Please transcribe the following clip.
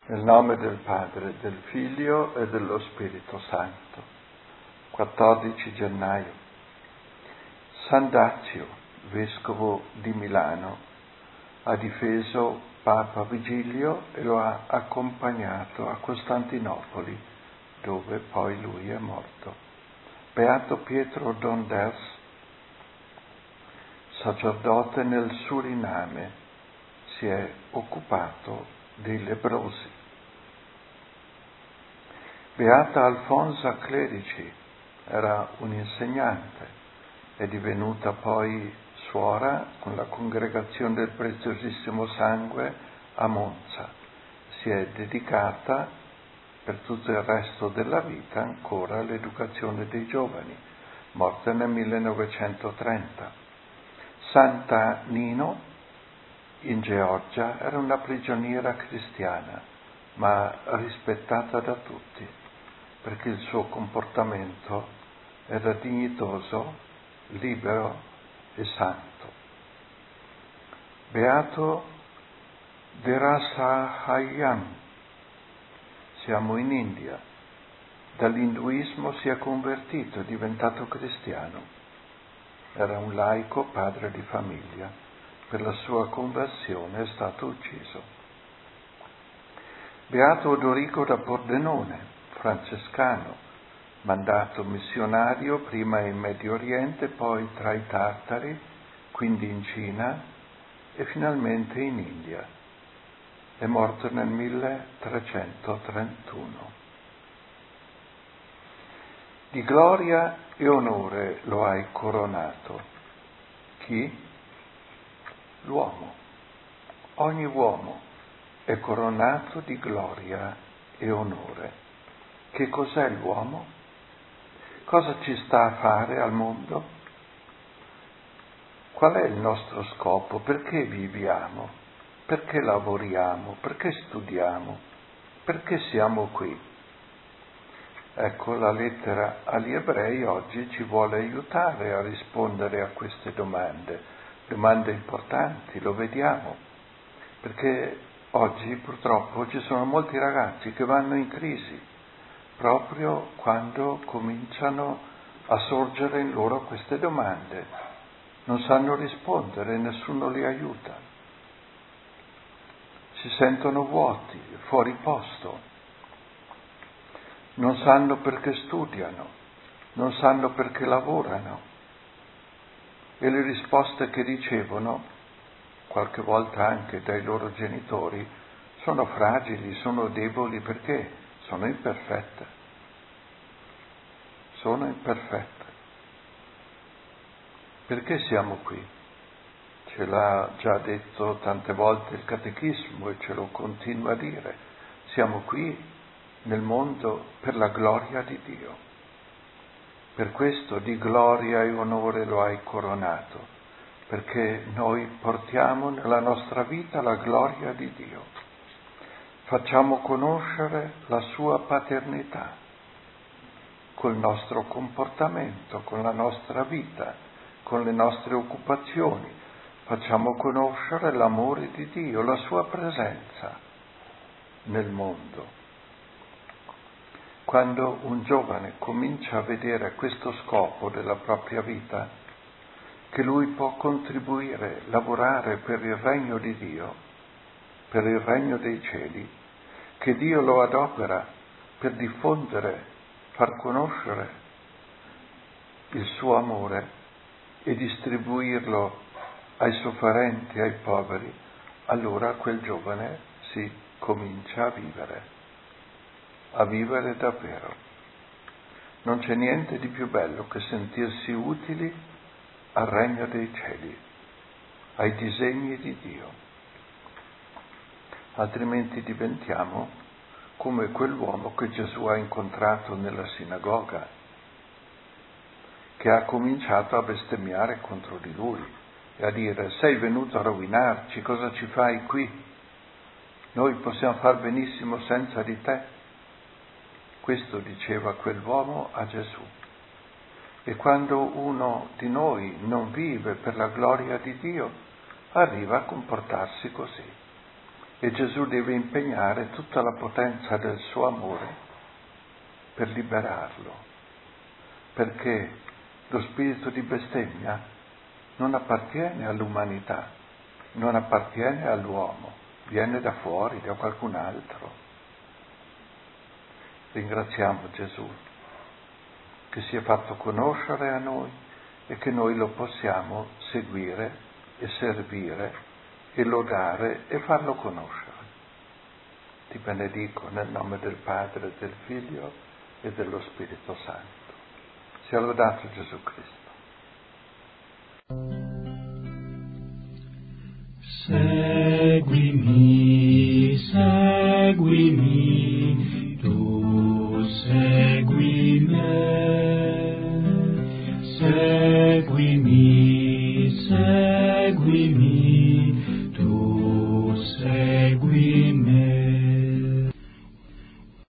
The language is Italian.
Nel nome del Padre, del Figlio e dello Spirito Santo. 14 gennaio. San Dazio, vescovo di Milano, ha difeso Papa Vigilio e lo ha accompagnato a Costantinopoli, dove poi lui è morto. Beato Pietro Donders, sacerdote nel Suriname, si è occupato dei lebbrosi. Beata Alfonsa Clerici, era un'insegnante, è divenuta poi suora con la Congregazione del Preziosissimo Sangue a Monza. Si è dedicata per tutto il resto della vita ancora all'educazione dei giovani, morta nel 1930. Santa Nino, in Georgia, era una prigioniera cristiana, ma rispettata da tutti, perché il suo comportamento era dignitoso, libero e santo. Beato Dherasahayam, siamo in India, dall'induismo si è convertito, è diventato cristiano. Era un laico, padre di famiglia, per la sua conversione è stato ucciso. Beato Odorico da Pordenone, francescano, mandato missionario prima in Medio Oriente, poi tra i Tartari, quindi in Cina e finalmente in India. È morto nel 1331. Di gloria e onore lo hai coronato. Chi? L'uomo. Ogni uomo è coronato di gloria e onore. Che cos'è l'uomo? Cosa ci sta a fare al mondo? Qual è il nostro scopo? Perché viviamo? Perché lavoriamo? Perché studiamo? Perché siamo qui? Ecco, la lettera agli Ebrei oggi ci vuole aiutare a rispondere a queste domande importanti, lo vediamo, perché oggi purtroppo ci sono molti ragazzi che vanno in crisi, proprio quando cominciano a sorgere in loro queste domande. Non sanno rispondere, nessuno li aiuta. Si sentono vuoti, fuori posto. Non sanno perché studiano, non sanno perché lavorano. E le risposte che ricevono, qualche volta anche dai loro genitori, sono fragili, sono deboli perché sono imperfette. Sono imperfette. Perché siamo qui? Ce l'ha già detto tante volte il Catechismo e ce lo continua a dire. Siamo qui nel mondo per la gloria di Dio. Per questo di gloria e onore lo hai coronato, perché noi portiamo nella nostra vita la gloria di Dio. Facciamo conoscere la sua paternità col nostro comportamento, con la nostra vita, con le nostre occupazioni. Facciamo conoscere l'amore di Dio, la sua presenza nel mondo. Quando un giovane comincia a vedere questo scopo della propria vita, che lui può contribuire, lavorare per il regno di Dio, per il regno dei cieli, che Dio lo adopera per diffondere, far conoscere il suo amore e distribuirlo ai sofferenti, ai poveri, allora quel giovane si comincia a vivere davvero. Non c'è niente di più bello che sentirsi utili al regno dei cieli, ai disegni di Dio. Altrimenti diventiamo come quell'uomo che Gesù ha incontrato nella sinagoga, che ha cominciato a bestemmiare contro di lui e a dire: sei venuto a rovinarci, cosa ci fai qui? Noi possiamo far benissimo senza di te. Questo diceva quell'uomo a Gesù. E quando uno di noi non vive per la gloria di Dio, arriva a comportarsi così. e Gesù deve impegnare tutta la potenza del suo amore per liberarlo, perché lo spirito di bestemmia non appartiene all'umanità, non appartiene all'uomo, viene da fuori, da qualcun altro. Ringraziamo Gesù che si è fatto conoscere a noi e che noi lo possiamo seguire e servire e lodare e farlo conoscere. Ti benedico nel nome del Padre, del Figlio e dello Spirito Santo. Sia lodato Gesù Cristo. Seguimi, seguimi.